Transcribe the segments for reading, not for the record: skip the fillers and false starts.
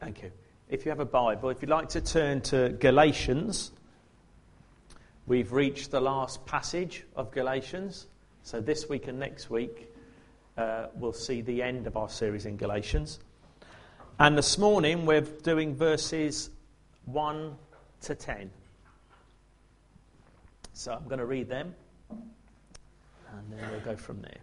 Thank you. If you have a Bible, if you'd like to turn to Galatians, we've reached the last passage of Galatians. So this week and next week, we'll see the end of our series in Galatians. And this morning, we're doing verses 1 to 10. So I'm going to read them, and then we'll go from there.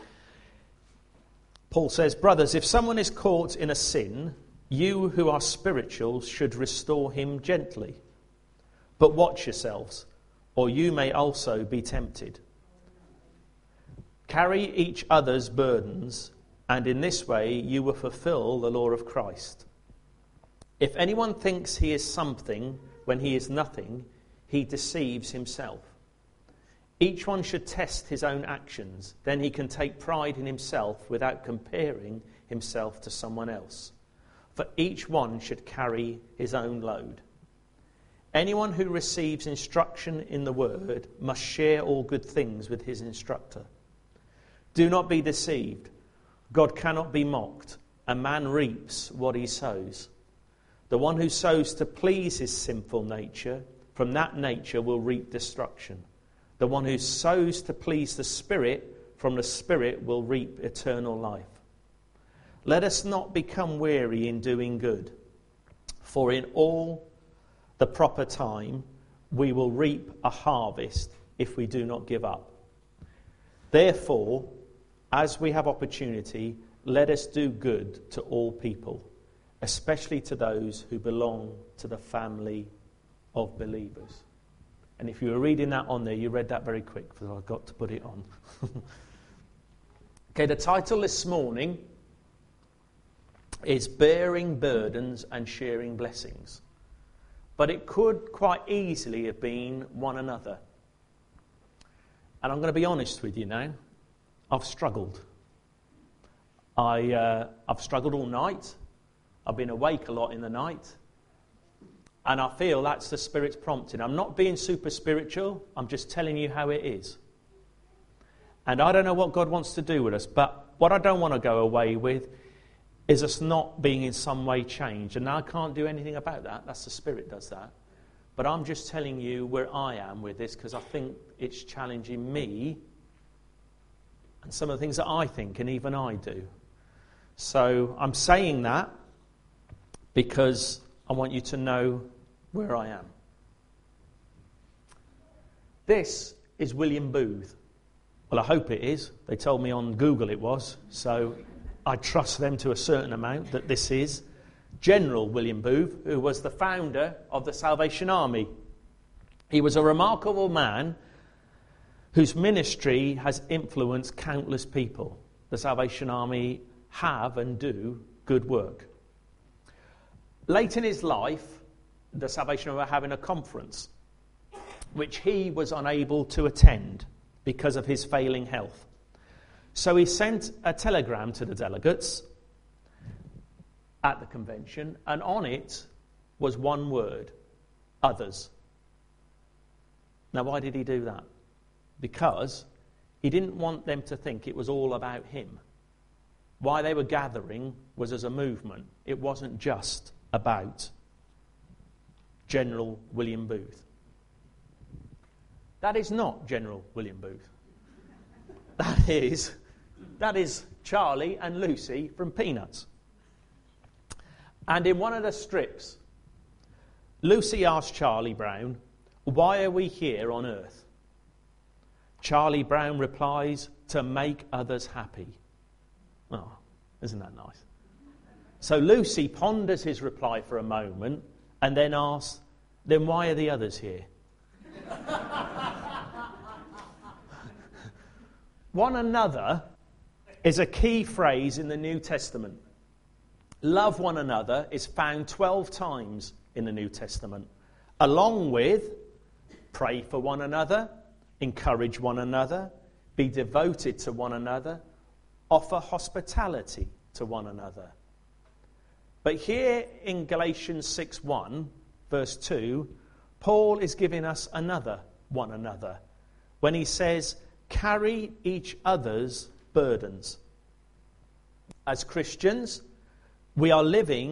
Paul says, "Brothers, if someone is caught in a sin, you who are spiritual should restore him gently. But watch yourselves, or you may also be tempted. Carry each other's burdens, and in this way you will fulfill the law of Christ. If anyone thinks he is something when he is nothing, he deceives himself. Each one should test his own actions, then he can take pride in himself without comparing himself to someone else. For each one should carry his own load. Anyone who receives instruction in the word must share all good things with his instructor. Do not be deceived. God cannot be mocked. A man reaps what he sows. The one who sows to please his sinful nature, from that nature will reap destruction. The one who sows to please the Spirit, from the Spirit will reap eternal life. Let us not become weary in doing good, for in all the proper time we will reap a harvest if we do not give up. Therefore, as we have opportunity, let us do good to all people, especially to those who belong to the family of believers." And if you were reading that on there, you read that very quick, because I got to put it on. Okay, the title this morning is Bearing Burdens and Sharing Blessings. But it could quite easily have been one another. And I'm going to be honest with you now. I've struggled. I've struggled all night. I've been awake a lot in the night. And I feel that's the Spirit's prompting. I'm not being super spiritual. I'm just telling you how it is. And I don't know what God wants to do with us. But what I don't want to go away with is us not being in some way changed. And I can't do anything about that. That's the Spirit does that. But I'm just telling you where I am with this, because I think it's challenging me and some of the things that I think and even I do. So I'm saying that because I want you to know where I am. This is William Booth. Well, I hope it is. They told me on Google it was. So I trust them to a certain amount that this is General William Booth, who was the founder of the Salvation Army. He was a remarkable man whose ministry has influenced countless people. The Salvation Army have and do good work. Late in his life, the Salvation Army were having a conference, which he was unable to attend because of his failing health. So he sent a telegram to the delegates at the convention, and on it was one word: others. Now, why did he do that? Because he didn't want them to think it was all about him. Why they were gathering was as a movement. It wasn't just about General William Booth. That is not General William Booth. That is Charlie and Lucy from Peanuts. And in one of the strips, Lucy asked Charlie Brown, "Why are we here on earth?" Charlie Brown replies, "To make others happy." Oh, isn't that nice? So Lucy ponders his reply for a moment and then asks, "Then why are the others here?" One another is a key phrase in the New Testament. Love one another is found 12 times in the New Testament, along with pray for one another, encourage one another, be devoted to one another, offer hospitality to one another. But here in Galatians 6:1, verse 2, Paul is giving us another one another when he says, carry each other's burdens. As Christians, we are living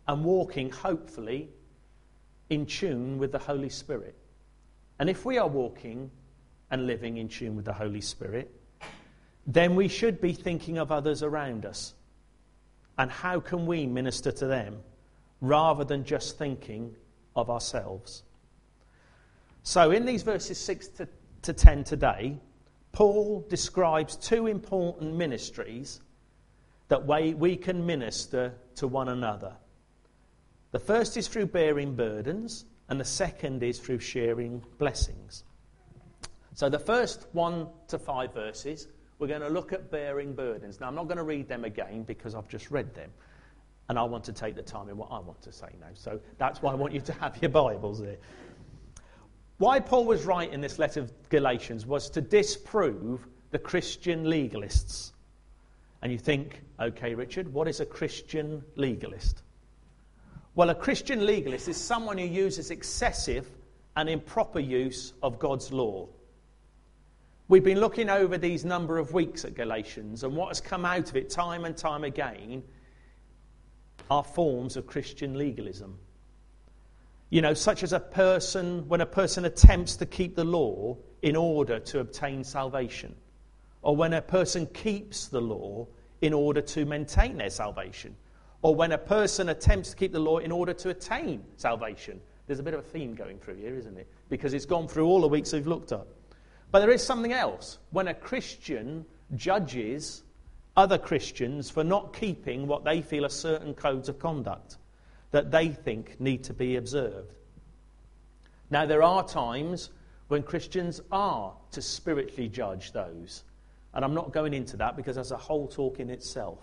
and walking, hopefully, in tune with the Holy Spirit. And if we are walking and living in tune with the Holy Spirit, then we should be thinking of others around us. And how can we minister to them rather than just thinking of ourselves? So in these verses 6 to 10 today, Paul describes two important ministries that we can minister to one another. The first is through bearing burdens, and the second is through sharing blessings. So the first 1 to 5 verses, we're going to look at bearing burdens. Now, I'm not going to read them again because I've just read them, and I want to take the time in what I want to say now. So that's why I want you to have your Bibles there. Why Paul was writing this letter of Galatians was to disprove the Christian legalists. And you think, okay, Richard, what is a Christian legalist? Well, a Christian legalist is someone who uses excessive and improper use of God's law. We've been looking over these number of weeks at Galatians, and what has come out of it time and time again are forms of Christian legalism. You know, such as when a person attempts to keep the law in order to obtain salvation, or when a person keeps the law in order to maintain their salvation, or when a person attempts to keep the law in order to attain salvation. There's a bit of a theme going through here, isn't it? Because it's gone through all the weeks we've looked at. But there is something else. When a Christian judges other Christians for not keeping what they feel are certain codes of conduct that they think need to be observed. Now, there are times when Christians are to spiritually judge those. And I'm not going into that because that's a whole talk in itself.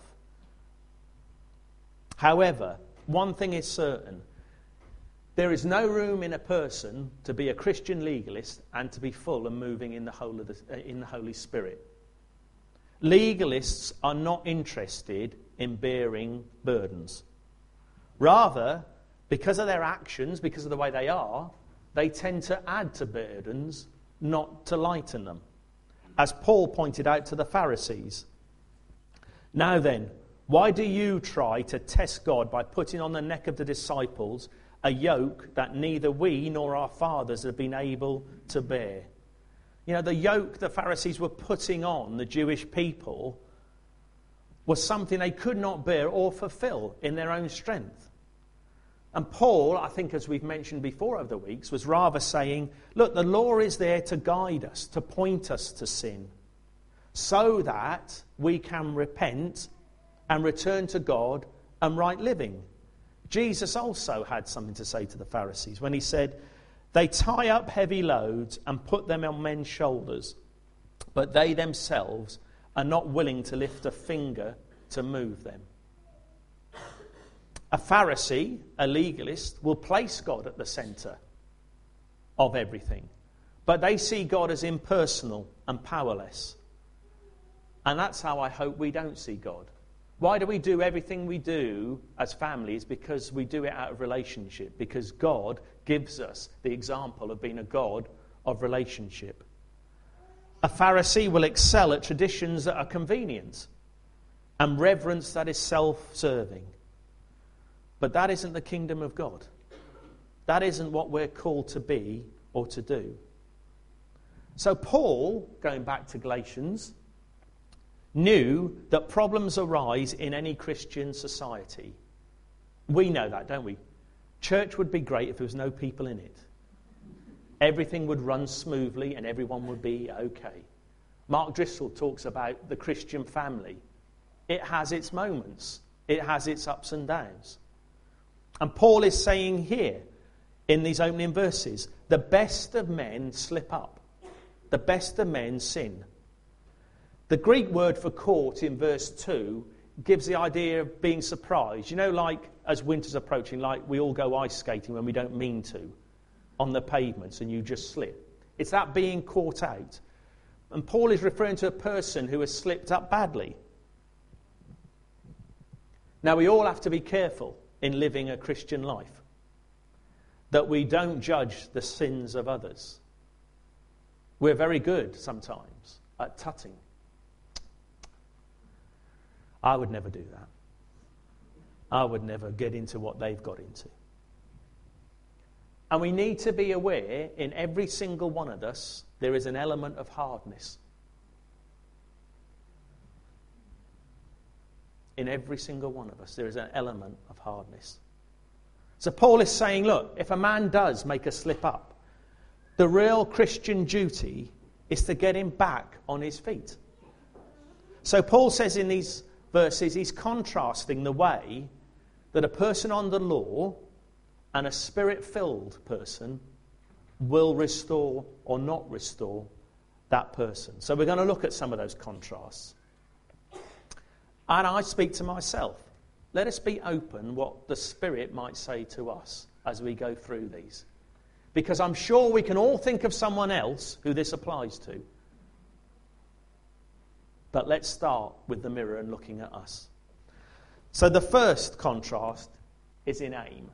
However, one thing is certain. There is no room in a person to be a Christian legalist and to be full and moving in the Holy Spirit. Legalists are not interested in bearing burdens. Rather, because of their actions, because of the way they are, they tend to add to burdens, not to lighten them. As Paul pointed out to the Pharisees. Now then, why do you try to test God by putting on the neck of the disciples a yoke that neither we nor our fathers have been able to bear? You know, the yoke the Pharisees were putting on the Jewish people was something they could not bear or fulfill in their own strength. And Paul, I think as we've mentioned before over the weeks, was rather saying, look, the law is there to guide us, to point us to sin, so that we can repent and return to God and right living. Jesus also had something to say to the Pharisees when he said, they tie up heavy loads and put them on men's shoulders, but they themselves are not willing to lift a finger to move them. A Pharisee, a legalist, will place God at the centre of everything, but they see God as impersonal and powerless. And that's how I hope we don't see God. Why do we do everything we do as families? Because we do it out of relationship. Because God gives us the example of being a God of relationship. A Pharisee will excel at traditions that are convenient and reverence that is self-serving. But that isn't the kingdom of God. That isn't what we're called to be or to do. So Paul, going back to Galatians, knew that problems arise in any Christian society. We know that, don't we? Church would be great if there was no people in it. Everything would run smoothly and everyone would be okay. Mark Driscoll talks about the Christian family. It has its moments. It has its ups and downs. And Paul is saying here, in these opening verses, the best of men slip up. The best of men sin. The Greek word for caught in verse 2 gives the idea of being surprised. You know, like as winter's approaching, like we all go ice skating when we don't mean to on the pavements and you just slip. It's that being caught out. And Paul is referring to a person who has slipped up badly. Now, we all have to be careful in living a Christian life, that we don't judge the sins of others. We're very good sometimes at tutting. I would never do that. I would never get into what they've got into. And we need to be aware, in every single one of us, there is an element of hardness. In every single one of us, there is an element of hardness. So Paul is saying, look, if a man does make a slip up, the real Christian duty is to get him back on his feet. So Paul says in these verses, he's contrasting the way that a person under law and a spirit-filled person will restore or not restore that person. So we're going to look at some of those contrasts. And I speak to myself. Let us be open what the Spirit might say to us as we go through these. Because I'm sure we can all think of someone else who this applies to. But let's start with the mirror and looking at us. So the first contrast is in aim.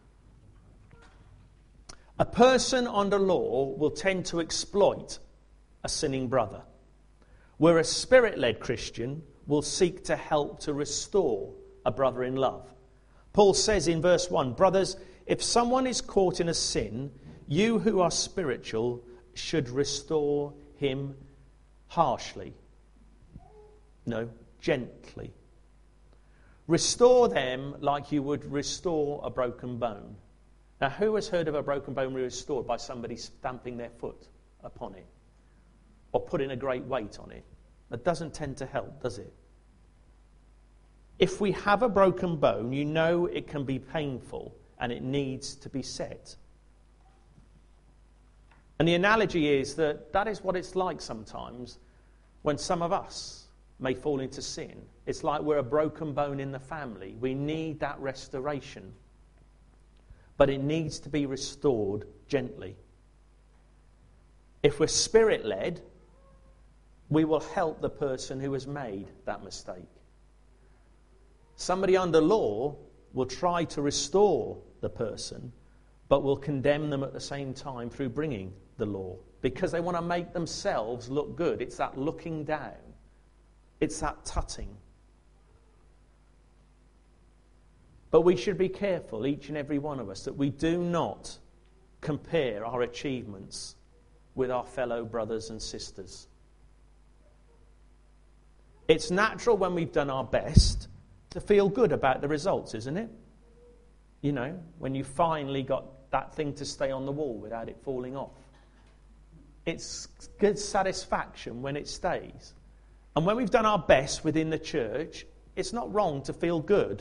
A person under law will tend to exploit a sinning brother, where a Spirit-led Christian will seek to help to restore a brother in love. Paul says in verse 1, brothers, if someone is caught in a sin, you who are spiritual should restore him harshly. No, gently. Restore them like you would restore a broken bone. Now, who has heard of a broken bone restored by somebody stamping their foot upon it or putting a great weight on it? That doesn't tend to help, does it? If we have a broken bone, you know it can be painful and it needs to be set. And the analogy is that is what it's like sometimes when some of us may fall into sin. It's like we're a broken bone in the family. We need that restoration. But it needs to be restored gently. If we're Spirit-led, we will help the person who has made that mistake. Somebody under law will try to restore the person, but will condemn them at the same time through bringing the law, because they want to make themselves look good. It's that looking down. It's that tutting. But we should be careful, each and every one of us, that we do not compare our achievements with our fellow brothers and sisters. It's natural when we've done our best to feel good about the results, isn't it? You know, when you finally got that thing to stay on the wall without it falling off. It's good satisfaction when it stays. And when we've done our best within the church, it's not wrong to feel good.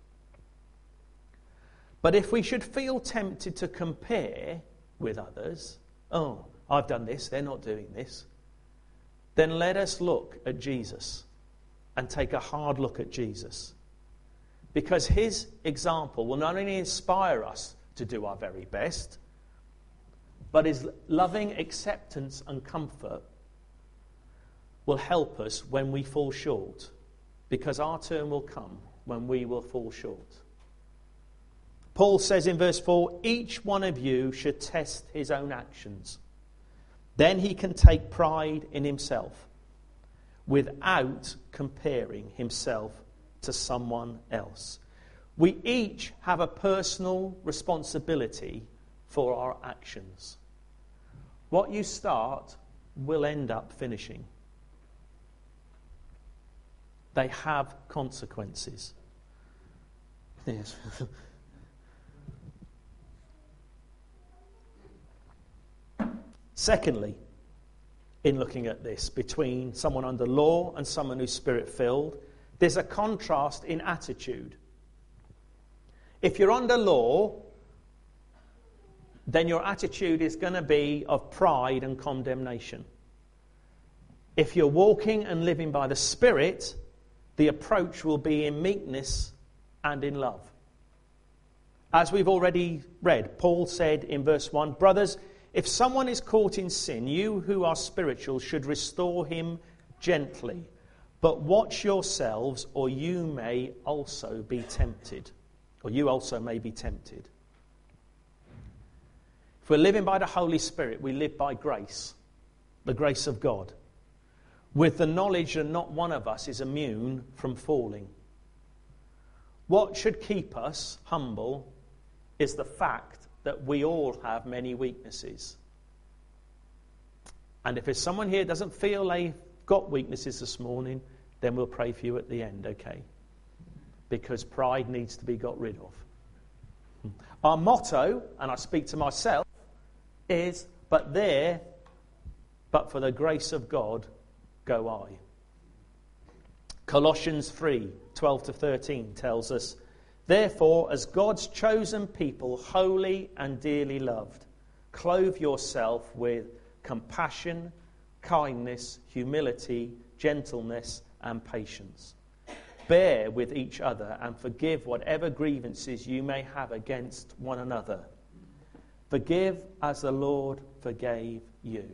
But if we should feel tempted to compare with others, oh, I've done this, they're not doing this, then let us look at Jesus and take a hard look at Jesus. Because his example will not only inspire us to do our very best, but his loving acceptance and comfort will help us when we fall short. Because our turn will come when we will fall short. Paul says in verse 4, each one of you should test his own actions. Then he can take pride in himself without comparing himself to someone else. We each have a personal responsibility for our actions. What you start will end up finishing. They have consequences. Yes. Secondly, in looking at this, between someone under law and someone who's Spirit-filled, there's a contrast in attitude. If you're under law, then your attitude is going to be of pride and condemnation. If you're walking and living by the Spirit, the approach will be in meekness and in love. As we've already read, Paul said in verse 1, brothers, if someone is caught in sin, you who are spiritual should restore him gently. But watch yourselves, or you may also be tempted. Or you also may be tempted. If we're living by the Holy Spirit, we live by grace, the grace of God, with the knowledge that not one of us is immune from falling. What should keep us humble is the fact that we all have many weaknesses. And if there's someone here that doesn't feel they've got weaknesses this morning, then we'll pray for you at the end, okay? Because pride needs to be got rid of. Our motto, and I speak to myself, is, but for the grace of God, go I. Colossians 3:12-13 tells us, therefore, as God's chosen people, holy and dearly loved, clothe yourself with compassion, kindness, humility, gentleness, and patience. Bear with each other and forgive whatever grievances you may have against one another. Forgive as the Lord forgave you.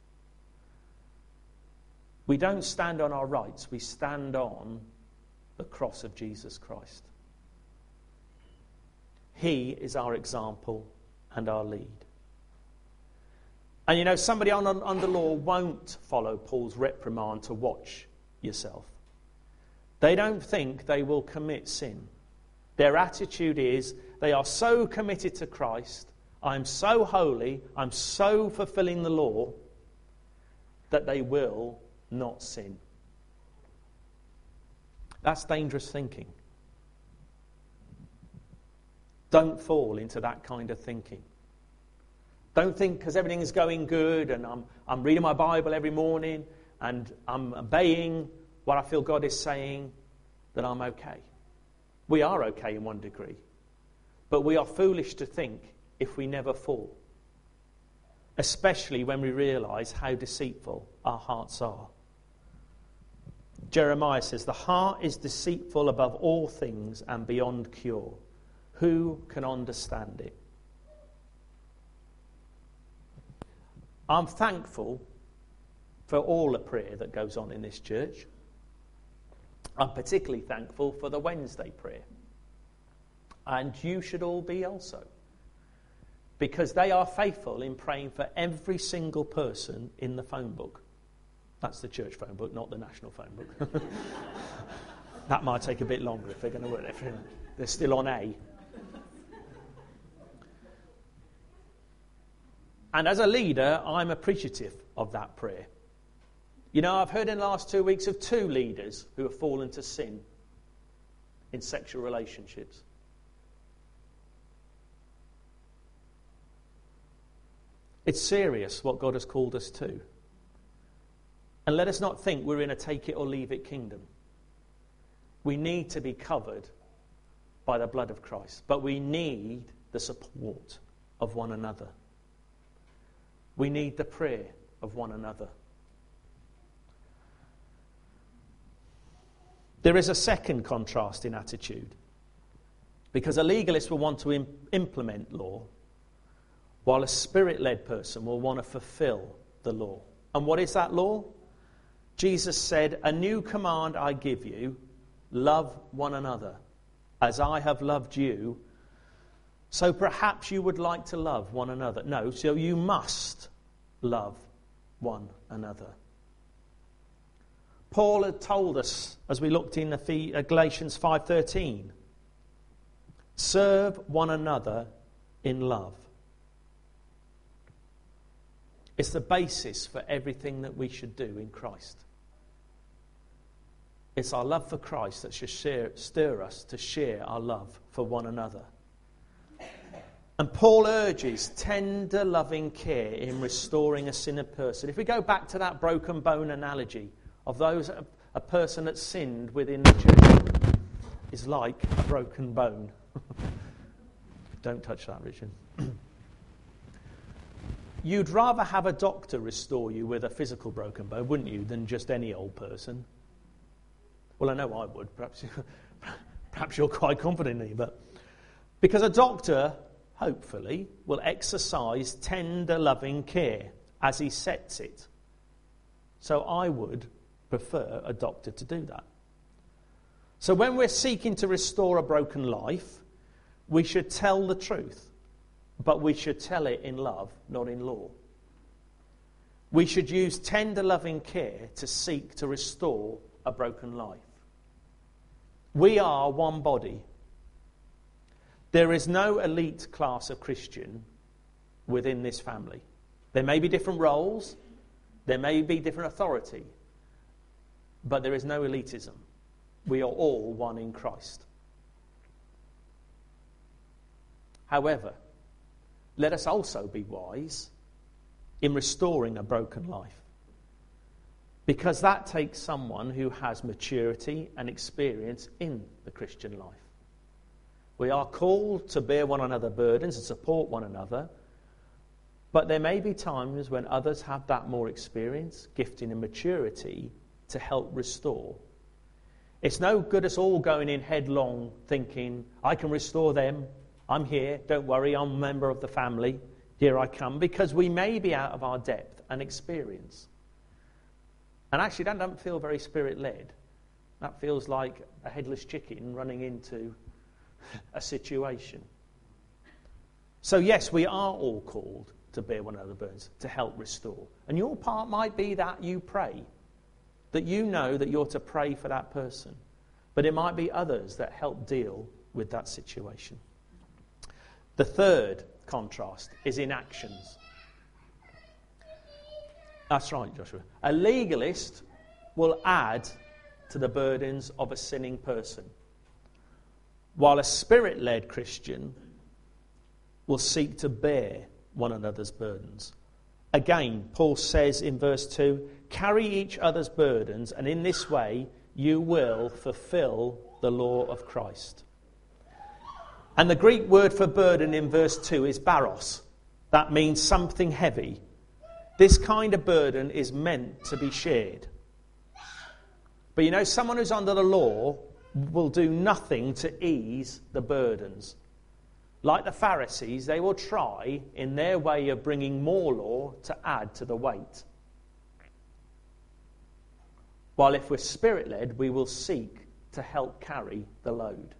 We don't stand on our rights, we stand on the cross of Jesus Christ. He is our example and our lead. And you know, somebody under law won't follow Paul's reprimand to watch yourself. They don't think they will commit sin. Their attitude is, they are so committed to Christ, I'm so holy, I'm so fulfilling the law, that they will not sin. That's dangerous thinking. Don't fall into that kind of thinking. Don't think because everything is going good and I'm reading my Bible every morning and I'm obeying what I feel God is saying, that I'm okay. We are okay in one degree. But we are foolish to think if we never fall. Especially when we realise how deceitful our hearts are. Jeremiah says, the heart is deceitful above all things and beyond cure. Who can understand it? I'm thankful for all the prayer that goes on in this church. I'm particularly thankful for the Wednesday prayer. And you should all be also. Because they are faithful in praying for every single person in the phone book. That's the church phone book, not the national phone book. That might take a bit longer if they're going to work there. They're still on A. And as a leader, I'm appreciative of that prayer. You know, I've heard in the last 2 weeks of 2 leaders who have fallen to sin in sexual relationships. It's serious what God has called us to. And let us not think we're in a take it or leave it kingdom. We need to be covered by the blood of Christ. But we need the support of one another. We need the prayer of one another. There is a second contrast in attitude. Because a legalist will want to implement law, while a spirit-led person will want to fulfill the law. And what is that law? Jesus said, a new command I give you, love one another, as I have loved you. So perhaps you would like to love one another. No, so you must love one another. Paul had told us, as we looked in Galatians 5:13, serve one another in love. It's the basis for everything that we should do in Christ. It's our love for Christ that should stir us to share our love for one another. And Paul urges tender, loving care in restoring a sinner person. If we go back to that broken bone analogy of a person that's sinned within the church is like a broken bone. Don't touch that, Richard. You'd rather have a doctor restore you with a physical broken bone, wouldn't you, than just any old person? Well, I know I would. Perhaps you're quite confident in me, but because a doctor, hopefully, will exercise tender, loving care as he sets it. So I would prefer a doctor to do that. So when we're seeking to restore a broken life, we should tell the truth. But we should tell it in love, not in law. We should use tender, loving care to seek to restore a broken life. We are one body There is no elite class of Christian within this family. There may be different roles, there may be different authority, but there is no elitism. We are all one in Christ. However, let us also be wise in restoring a broken life, because that takes someone who has maturity and experience in the Christian life. We are called to bear one another's burdens and support one another, but there may be times when others have that more experience, gifting and maturity to help restore. It's no good us all going in headlong thinking, I can restore them, I'm here, don't worry, I'm a member of the family, here I come, because we may be out of our depth and experience. And actually that doesn't feel very spirit-led. That feels like a headless chicken running into a situation. So yes, we are all called to bear one another's burdens, to help restore. And your part might be that you pray, that you know that you're to pray for that person. But it might be others that help deal with that situation. The third contrast is in actions. That's right, Joshua. A legalist will add to the burdens of a sinning person, while a spirit-led Christian will seek to bear one another's burdens. Again, Paul says in verse 2, carry each other's burdens, and in this way you will fulfill the law of Christ. And the Greek word for burden in verse 2 is baros. That means something heavy. This kind of burden is meant to be shared. But you know, someone who's under the law will do nothing to ease the burdens. Like the Pharisees, they will try, in their way of bringing more law, to add to the weight. While if we're spirit-led, we will seek to help carry the load.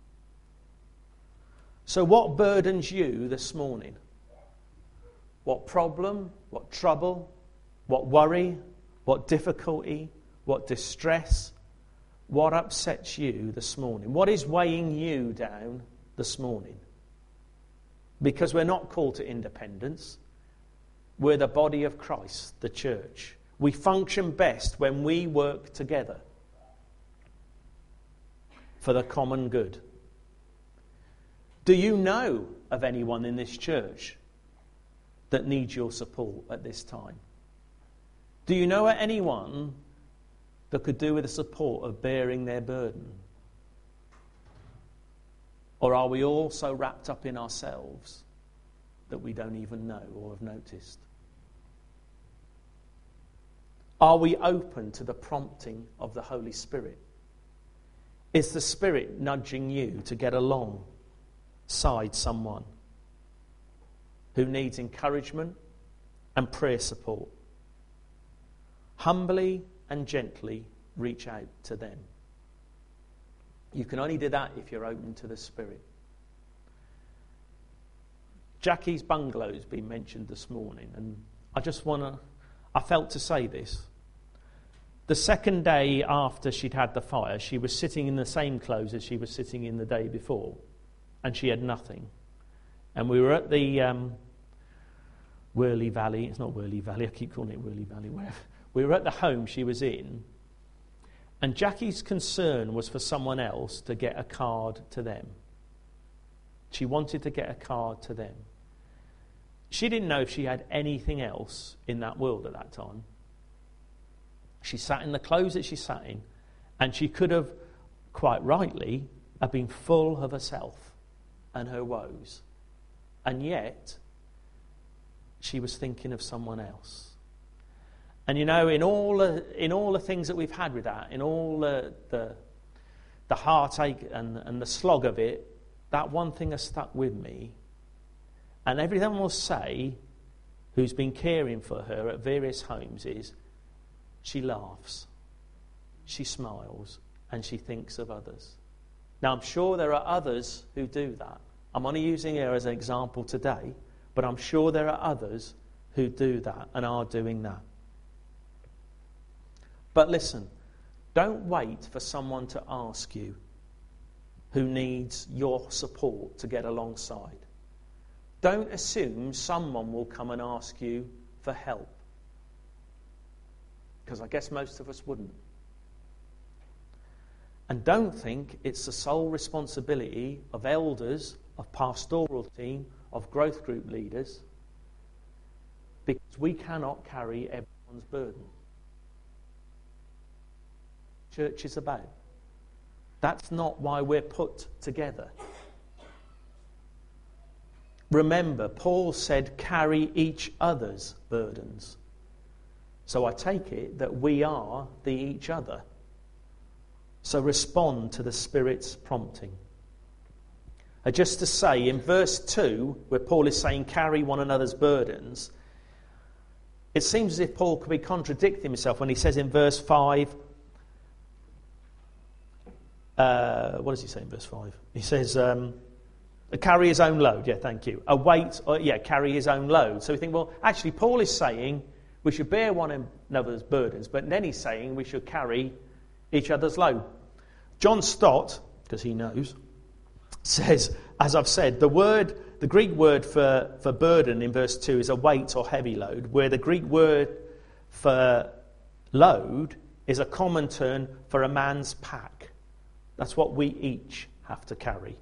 So what burdens you this morning? What problem, what trouble, what worry, what difficulty, what distress, what upsets you this morning? What is weighing you down this morning? Because we're not called to independence. We're the body of Christ, the church. We function best when we work together for the common good. Do you know of anyone in this church that needs your support at this time? Do you know of anyone that could do with the support of bearing their burden? Or are we all so wrapped up in ourselves that we don't even know or have noticed? Are we open to the prompting of the Holy Spirit? Is the Spirit nudging you to get alongside someone who needs encouragement and prayer support? Humbly and gently reach out to them. You can only do that if you're open to the Spirit. Jackie's bungalow has been mentioned this morning, and I felt to say this. The second day after she'd had the fire, she was sitting in the same clothes as she was sitting in the day before, and she had nothing. And we were at the Worley Valley. It's not Worley Valley, I keep calling it Worley Valley, whatever. We were at the home she was in, and Jackie's concern was for someone else to get a card to them. She wanted to get a card to them. She didn't know if she had anything else in that world at that time. She sat in the clothes that she sat in, and she could have, quite rightly, have been full of herself and her woes. And yet, she was thinking of someone else. And you know, in all the things that we've had with that, in all the heartache and the slog of it, that one thing has stuck with me. And everyone will say, who's been caring for her at various homes, is she laughs, she smiles, and she thinks of others. Now, I'm sure there are others who do that. I'm only using her as an example today, but I'm sure there are others who do that and are doing that. But listen, don't wait for someone to ask you who needs your support to get alongside. Don't assume someone will come and ask you for help, because I guess most of us wouldn't. And don't think it's the sole responsibility of elders, of pastoral team, of growth group leaders, because we cannot carry everyone's burden. Church is about. That's not why we're put together. Remember, Paul said, carry each other's burdens. So I take it that we are the each other. So respond to the Spirit's prompting. Just to say, in verse 2, where Paul is saying, carry one another's burdens, it seems as if Paul could be contradicting himself when he says in verse 5, what does he say in verse 5? He says, carry his own load. Yeah, thank you. Carry his own load. So we think, well, actually, Paul is saying we should bear one another's burdens, but then he's saying we should carry each other's load. John Stott, because he knows, says, as I've said, the Greek word for burden in verse 2 is a weight or heavy load, where the Greek word for load is a common term for a man's pack. That's what we each have to carry.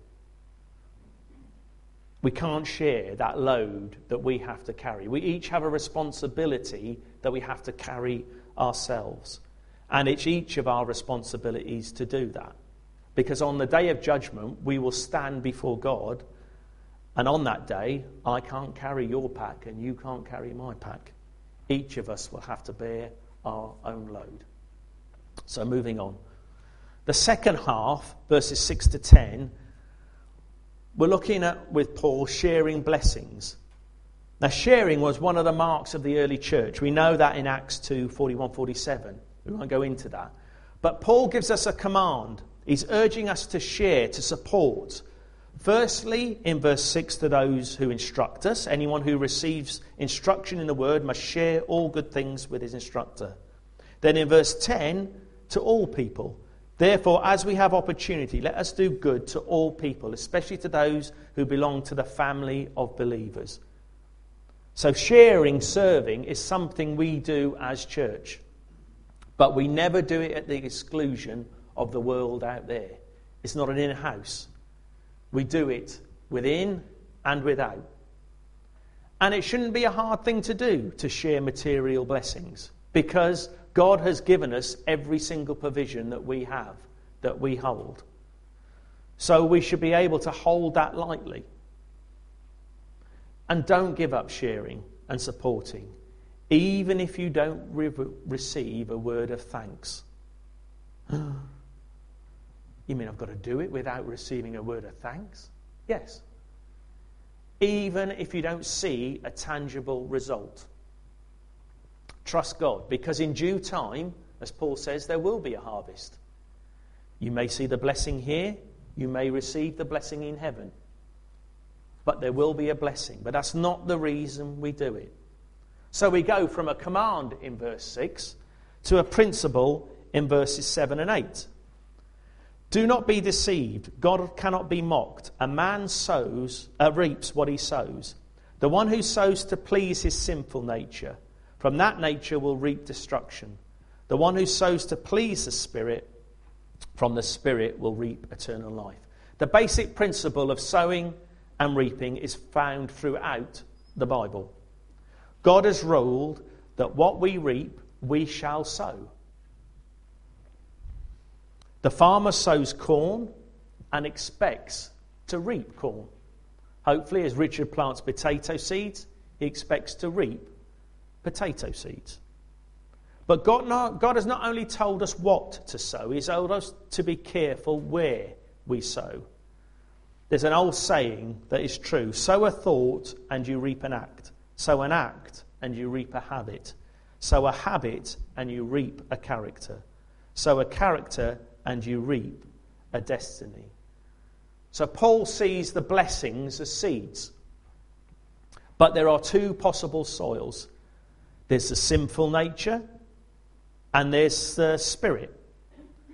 We can't share that load that we have to carry. We each have a responsibility that we have to carry ourselves. And it's each of our responsibilities to do that. Because on the day of judgment, we will stand before God. And on that day, I can't carry your pack and you can't carry my pack. Each of us will have to bear our own load. So moving on. The second half, verses 6 to 10, we're looking at, with Paul, sharing blessings. Now, sharing was one of the marks of the early church. We know that in Acts 2, 41, 47. We won't go into that. But Paul gives us a command. He's urging us to share, to support. Firstly, in verse 6, to those who instruct us. Anyone who receives instruction in the word must share all good things with his instructor. Then in verse 10, to all people. Therefore, as we have opportunity, let us do good to all people, especially to those who belong to the family of believers. So sharing, serving, is something we do as church. But we never do it at the exclusion of the world out there. It's not an in-house. We do it within and without. And it shouldn't be a hard thing to do to share material blessings, because God has given us every single provision that we have, that we hold. So we should be able to hold that lightly. And don't give up sharing and supporting, even if you don't receive a word of thanks. You mean I've got to do it without receiving a word of thanks? Yes. Even if you don't see a tangible result. Trust God, because in due time, as Paul says, there will be a harvest. You may see the blessing here, you may receive the blessing in heaven. But there will be a blessing. But that's not the reason we do it. So we go from a command in verse 6 to a principle in verses 7 and 8. Do not be deceived. God cannot be mocked. A man reaps what he sows. The one who sows to please his sinful nature, from that nature will reap destruction. The one who sows to please the Spirit, from the Spirit will reap eternal life. The basic principle of sowing and reaping is found throughout the Bible. God has ruled that what we reap, we shall sow. The farmer sows corn and expects to reap corn. Hopefully, as Richard plants potato seeds, he expects to reap potato seeds. But God has not only told us what to sow, He's told us to be careful where we sow. There's an old saying that is true. Sow a thought and you reap an act. Sow an act and you reap a habit. Sow a habit and you reap a character. Sow a character and you reap a destiny. So Paul sees the blessings as seeds. But there are two possible soils. There's the sinful nature and there's the spirit.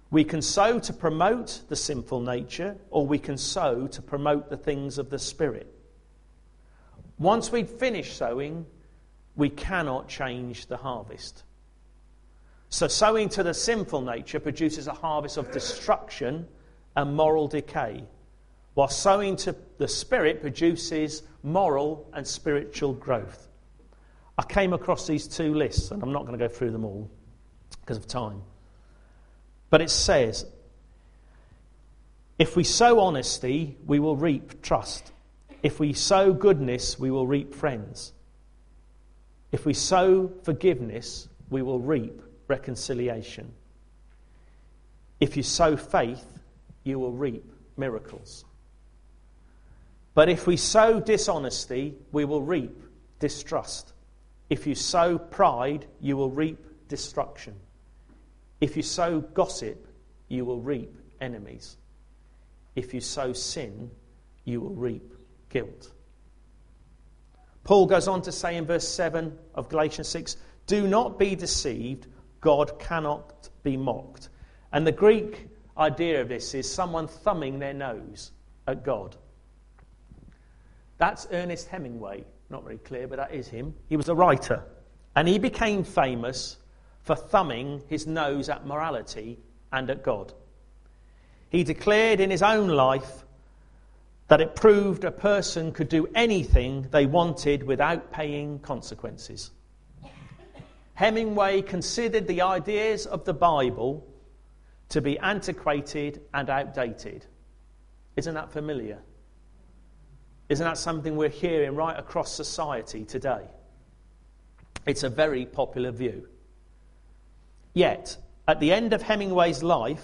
We can sow to promote the sinful nature, or we can sow to promote the things of the Spirit. Once we've finished sowing, we cannot change the harvest. So sowing to the sinful nature produces a harvest of destruction and moral decay, while sowing to the Spirit produces moral and spiritual growth. I came across these two lists, and I'm not going to go through them all because of time. But it says, if we sow honesty, we will reap trust. If we sow goodness, we will reap friends. If we sow forgiveness, we will reap reconciliation. If you sow faith, you will reap miracles. But if we sow dishonesty, we will reap distrust. If you sow pride, you will reap destruction. If you sow gossip, you will reap enemies. If you sow sin, you will reap guilt. Paul goes on to say in verse 7 of Galatians 6, do not be deceived, God cannot be mocked. And the Greek idea of this is someone thumbing their nose at God. That's Ernest Hemingway. Not very clear, but that is him. He was a writer. And he became famous for thumbing his nose at morality and at God. He declared in his own life that it proved a person could do anything they wanted without paying consequences. Hemingway considered the ideas of the Bible to be antiquated and outdated. Isn't that familiar? Isn't that something we're hearing right across society today? It's a very popular view. Yet, at the end of Hemingway's life,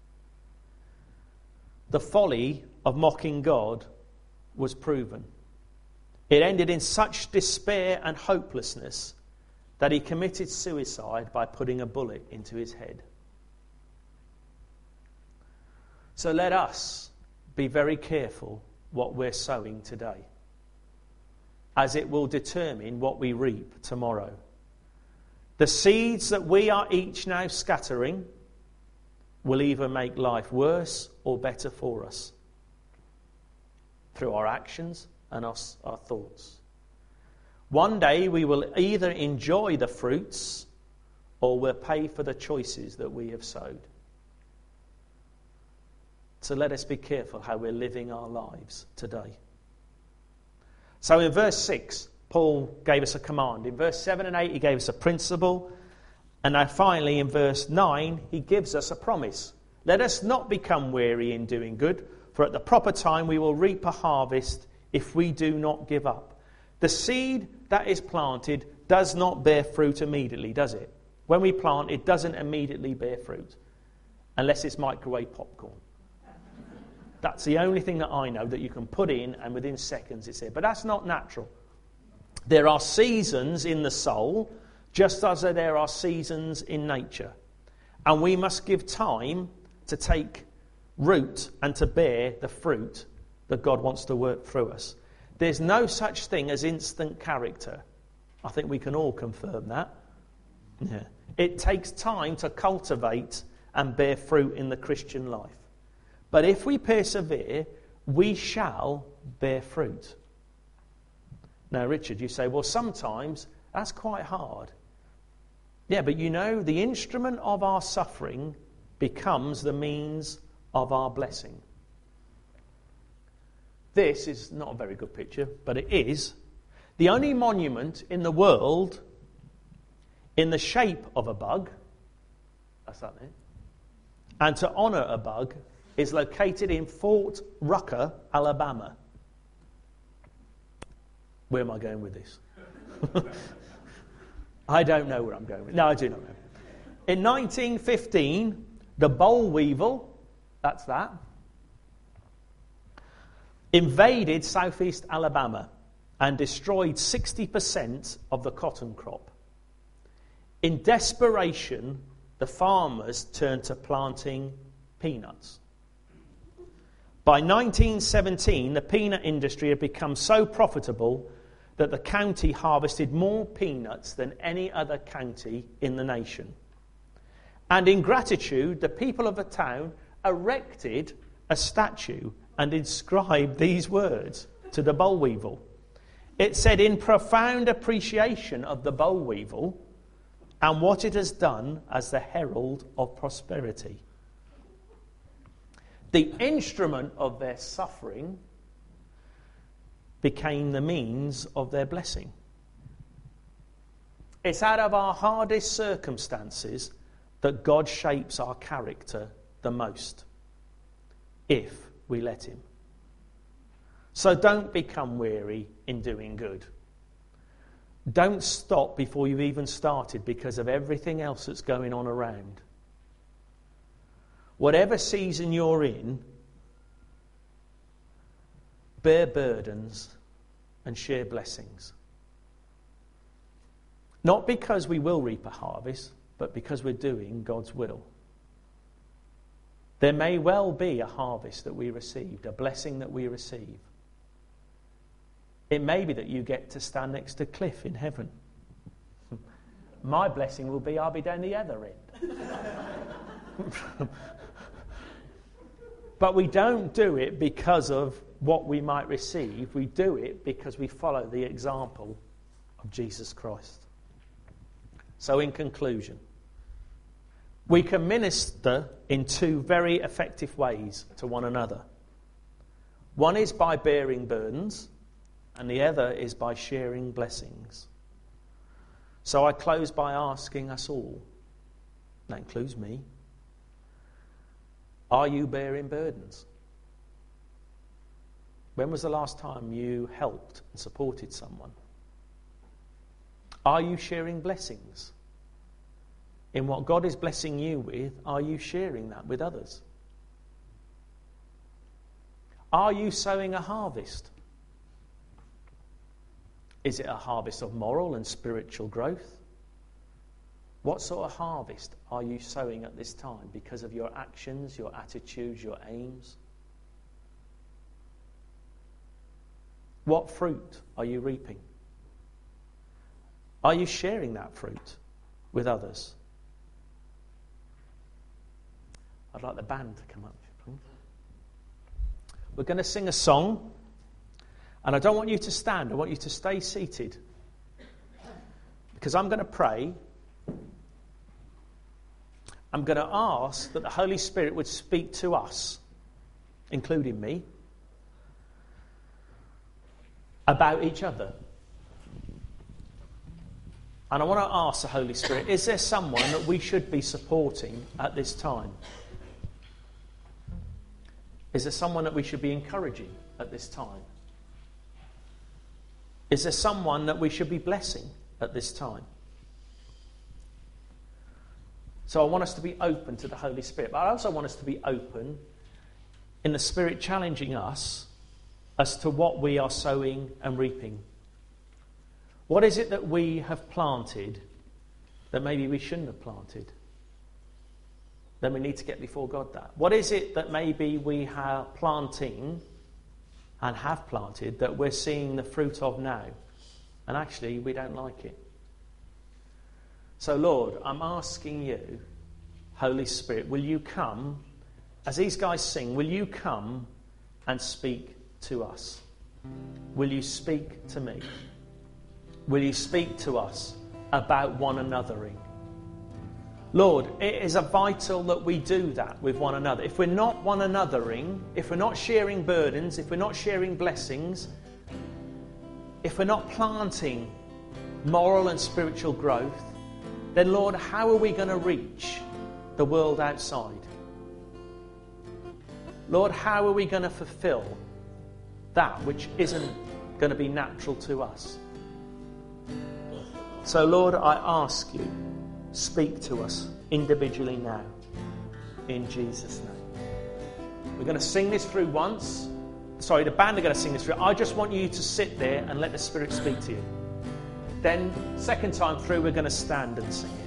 the folly of mocking God was proven. It ended in such despair and hopelessness that he committed suicide by putting a bullet into his head. So let us be very careful what we're sowing today, as it will determine what we reap tomorrow. The seeds that we are each now scattering will either make life worse or better for us through our actions and our thoughts. One day we will either enjoy the fruits or we'll pay for the choices that we have sowed. So let us be careful how we're living our lives today. So in verse 6, Paul gave us a command. In verse 7 and 8, he gave us a principle. And now finally in verse 9, he gives us a promise. Let us not become weary in doing good, for at the proper time we will reap a harvest if we do not give up. The seed that is planted does not bear fruit immediately, does it? When we plant, it doesn't immediately bear fruit, unless it's microwave popcorn. That's the only thing that I know that you can put in and within seconds it's there. But that's not natural. There are seasons in the soul, just as there are seasons in nature. And we must give time to take root and to bear the fruit that God wants to work through us. There's no such thing as instant character. I think we can all confirm that. Yeah. It takes time to cultivate and bear fruit in the Christian life. But if we persevere, we shall bear fruit. Now, Richard, you say, well, sometimes that's quite hard. Yeah, but you know, the instrument of our suffering becomes the means of our blessing. This is not a very good picture, but it is the only monument in the world in the shape of a bug. That's that there. And to honour a bug is located in Fort Rucker, Alabama. Where am I going with this? I don't know where I'm going with. No, I do not know. In 1915, the boll weevil, that's that, invaded southeast Alabama and destroyed 60% of the cotton crop. In desperation, the farmers turned to planting peanuts. By 1917, the peanut industry had become so profitable that the county harvested more peanuts than any other county in the nation. And in gratitude, the people of the town erected a statue and inscribed these words to the boll weevil. It said, in profound appreciation of the boll weevil and what it has done as the herald of prosperity. The instrument of their suffering became the means of their blessing. It's out of our hardest circumstances that God shapes our character the most, if we let him. So don't become weary in doing good. Don't stop before you've even started because of everything else that's going on around. Whatever season you're in, bear burdens and share blessings. Not because we will reap a harvest, but because we're doing God's will. There may well be a harvest that we received, a blessing that we receive. It may be that you get to stand next to Cliff in heaven. My blessing will be I'll be down the other end. But we don't do it because of what we might receive. We do it because we follow the example of Jesus Christ. So in conclusion, we can minister in two very effective ways to one another. One is by bearing burdens, and the other is by sharing blessings. So I close by asking us all, that includes me, are you bearing burdens? When was the last time you helped and supported someone? Are you sharing blessings? In what God is blessing you with, are you sharing that with others? Are you sowing a harvest? Is it a harvest of moral and spiritual growth? What sort of harvest are you sowing at this time because of your actions, your attitudes, your aims? What fruit are you reaping? Are you sharing that fruit with others? I'd like the band to come up. We're going to sing a song, and I don't want you to stand. I want you to stay seated, because I'm going to pray. I'm going to ask that the Holy Spirit would speak to us, including me, about each other. And I want to ask the Holy Spirit, is there someone that we should be supporting at this time? Is there someone that we should be encouraging at this time? Is there someone that we should be blessing at this time? So I want us to be open to the Holy Spirit, but I also want us to be open in the Spirit challenging us as to what we are sowing and reaping. What is it that we have planted that maybe we shouldn't have planted? Then we need to get before God that. What is it that maybe we are planting and have planted that we're seeing the fruit of now, and actually we don't like it? So Lord, I'm asking you, Holy Spirit, will you come, as these guys sing, will you come and speak to us? Will you speak to me? Will you speak to us about one anothering? Lord, it is vital that we do that with one another. If we're not one anothering, if we're not sharing burdens, if we're not sharing blessings, if we're not planting moral and spiritual growth, then Lord, how are we going to reach the world outside? Lord, how are we going to fulfill that which isn't going to be natural to us? So Lord, I ask you, speak to us individually now, in Jesus' name. We're going to sing this through once. Sorry, the band are going to sing this through. I just want you to sit there and let the Spirit speak to you. Then, second time through, we're going to stand and sing.